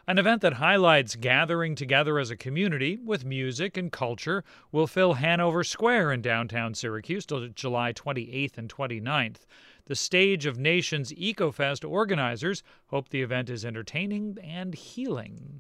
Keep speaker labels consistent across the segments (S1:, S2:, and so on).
S1: An event that highlights gathering together as a community with music and culture will fill Hanover Square in downtown Syracuse till July 28th and 29th. The Stage of Nations EcoFest organizers hope the event is entertaining and healing.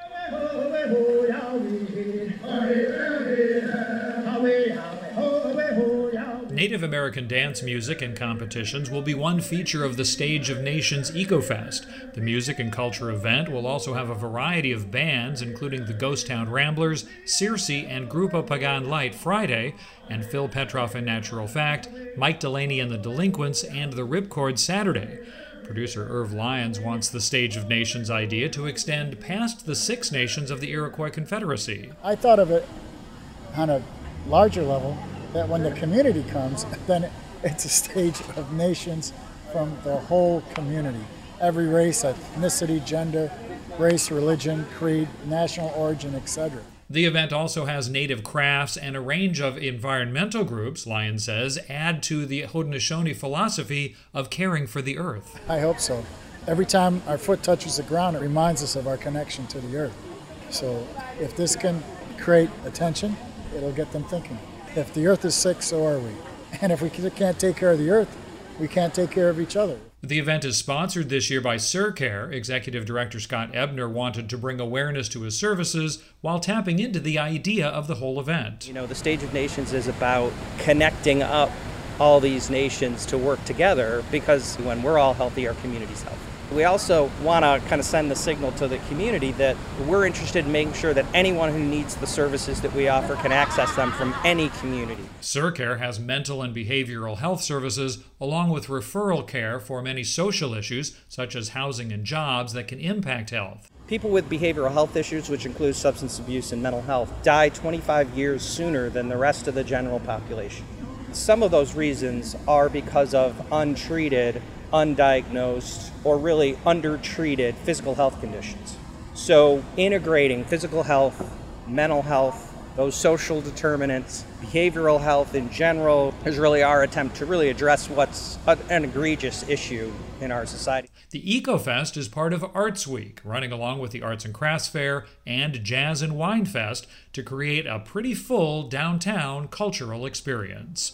S1: Native American dance music and competitions will be one feature of the Stage of Nations EcoFest. The music and culture event will also have a variety of bands, including the Ghost Town Ramblers, Circe, and Grupo Pagan Light Friday, and Phil Petroff and Natural Fact, Mike Delaney and the Delinquents, and the Ripcord Saturday. Producer Irv Lyons wants the Stage of Nations idea to extend past the Six Nations of the Iroquois Confederacy.
S2: I thought of it on a larger level, that when the community comes, then it's a stage of nations from the whole community. Every race, ethnicity, gender, race, religion, creed, national origin, etc.
S1: The event also has native crafts and a range of environmental groups, Lyons says, add to the Haudenosaunee philosophy of caring for the earth.
S2: I hope so. Every time our foot touches the ground, it reminds us of our connection to the earth. So if this can create attention, it'll get them thinking. If the earth is sick, so are we. And if we can't take care of the earth, we can't take care of each other.
S1: The event is sponsored this year by Surcare. Executive Director Scott Ebner wanted to bring awareness to his services while tapping into the idea of the whole event.
S3: You know, the Stage of Nations is about connecting up all these nations to work together, because when we're all healthy, our community's healthy. We also want to kind of send the signal to the community that we're interested in making sure that anyone who needs the services that we offer can access them from any community.
S1: Surcare has mental and behavioral health services, along with referral care for many social issues, such as housing and jobs, that can impact health.
S3: People with behavioral health issues, which includes substance abuse and mental health, die 25 years sooner than the rest of the general population. Some of those reasons are because of untreated, undiagnosed, or really undertreated physical health conditions. So integrating physical health, mental health, those social determinants, behavioral health in general is really our attempt to really address what's an egregious issue in our society.
S1: The EcoFest is part of Arts Week, running along with the Arts and Crafts Fair and Jazz and Wine Fest to create a pretty full downtown cultural experience.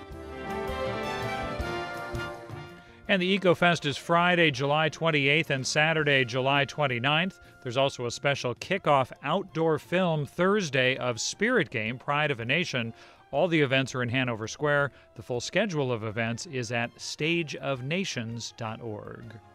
S1: And the EcoFest is Friday, July 28th and Saturday, July 29th. There's also a special kickoff outdoor film Thursday of Spirit Game, Pride of a Nation. All the events are in Hanover Square. The full schedule of events is at stageofnations.org.